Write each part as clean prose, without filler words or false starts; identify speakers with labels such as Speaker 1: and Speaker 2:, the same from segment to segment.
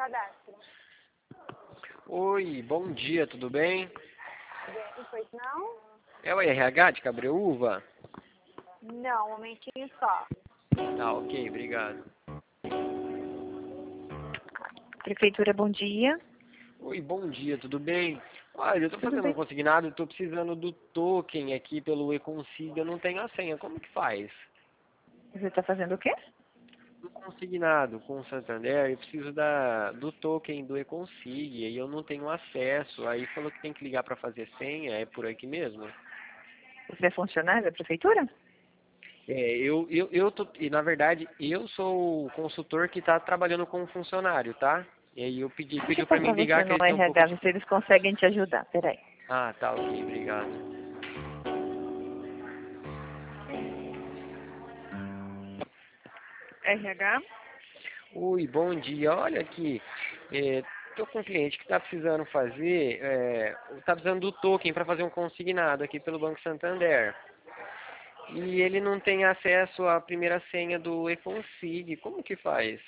Speaker 1: cadastro.
Speaker 2: Oi, bom dia, tudo bem?
Speaker 1: Bem, pois não?
Speaker 2: É o RH de Cabreúva?
Speaker 1: Não, um momentinho só.
Speaker 2: Tá, ok, obrigado.
Speaker 1: Prefeitura, bom dia.
Speaker 2: Oi, bom dia, tudo bem? Olha, eu tô
Speaker 1: Tudo
Speaker 2: fazendo um
Speaker 1: bem?
Speaker 2: consignado, tô precisando do token aqui pelo eConsig, eu não tenho a senha, como que faz?
Speaker 1: Você está fazendo o quê?
Speaker 2: Um consignado com o Santander, eu preciso do token do eConsig, e eu não tenho acesso, aí falou que tem que ligar para fazer senha, é por aqui mesmo?
Speaker 1: Você é funcionário da prefeitura?
Speaker 2: E na verdade, eu sou o consultor que está trabalhando como funcionário, tá? E aí
Speaker 1: Deixa eu
Speaker 2: pediu para mim
Speaker 1: passar você
Speaker 2: ligar que
Speaker 1: no
Speaker 2: eles têm um pouco
Speaker 1: RH,
Speaker 2: de...
Speaker 1: ver se eles conseguem te ajudar. Peraí.
Speaker 2: Ah, tá, ok, obrigado.
Speaker 1: RH?
Speaker 2: Oi, bom dia, olha aqui, tô com um cliente que está precisando tá precisando do token para fazer um consignado aqui pelo Banco Santander. E ele não tem acesso à primeira senha do eConsig, como que faz?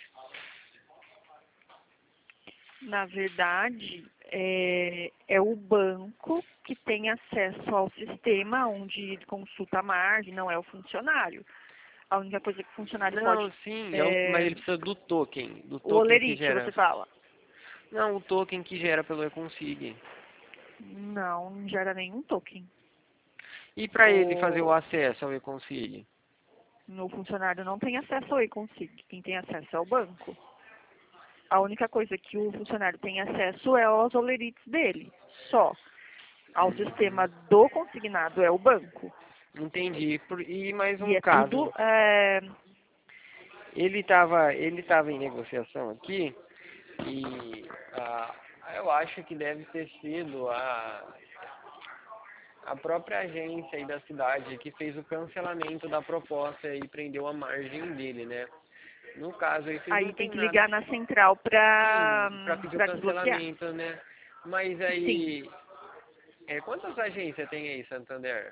Speaker 3: Na verdade, é o banco que tem acesso ao sistema onde ele consulta a margem, não é o funcionário. A única coisa que o funcionário
Speaker 2: Não,
Speaker 3: pode...
Speaker 2: sim, mas
Speaker 3: é,
Speaker 2: ele precisa do
Speaker 3: o
Speaker 2: token que
Speaker 3: olerite,
Speaker 2: gera.
Speaker 3: você fala.
Speaker 2: Não, o token que gera pelo eConsig.
Speaker 3: Não, não gera nenhum token.
Speaker 2: E para ele fazer o
Speaker 3: O,
Speaker 2: acesso ao eConsig?
Speaker 3: no funcionário não tem acesso ao e-consig. Quem tem acesso é o banco. A única coisa que o funcionário tem acesso é aos olerites dele, só. Ao sistema do consignado é o banco.
Speaker 2: Entendi. E mais
Speaker 3: E
Speaker 2: um
Speaker 3: é
Speaker 2: caso.
Speaker 3: tudo...
Speaker 2: Ele tava em negociação aqui e eu acho que deve ter sido a própria agência aí da cidade que fez o cancelamento da proposta e prendeu a margem dele, né? No caso aí vocês não
Speaker 3: aí tem
Speaker 2: tem
Speaker 3: que
Speaker 2: nada,
Speaker 3: ligar na central para
Speaker 2: sim, para pedir o
Speaker 3: desbloquear.
Speaker 2: cancelamento, né? Mas
Speaker 3: Sim.
Speaker 2: aí, quantas agências tem aí, Santander?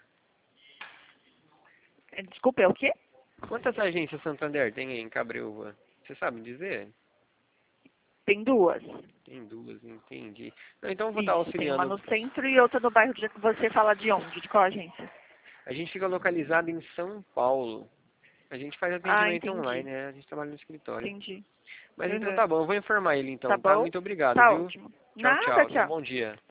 Speaker 3: Desculpa, é o quê?
Speaker 2: Quantas agências Santander tem aí em Cabreúva? Você sabe dizer?
Speaker 3: Tem duas.
Speaker 2: Tem duas, entendi. Não, então eu vou estar
Speaker 3: Isso, tem uma
Speaker 2: auxiliando.
Speaker 3: no centro e outra no bairro de você fala de onde? De qual agência?
Speaker 2: A gente fica localizado em São Paulo. A gente faz
Speaker 3: Ah,
Speaker 2: atendimento online,
Speaker 3: entendi.
Speaker 2: né? A gente trabalha no escritório.
Speaker 3: Mas
Speaker 2: Mas então tá bom, eu vou informar ele
Speaker 3: Tá
Speaker 2: então, tá?
Speaker 3: bom?
Speaker 2: Muito obrigado,
Speaker 3: Tá
Speaker 2: viu?
Speaker 3: ótimo.
Speaker 2: Tchau,
Speaker 3: Nada,
Speaker 2: tchau. Tenha um
Speaker 3: tchau.
Speaker 2: bom dia.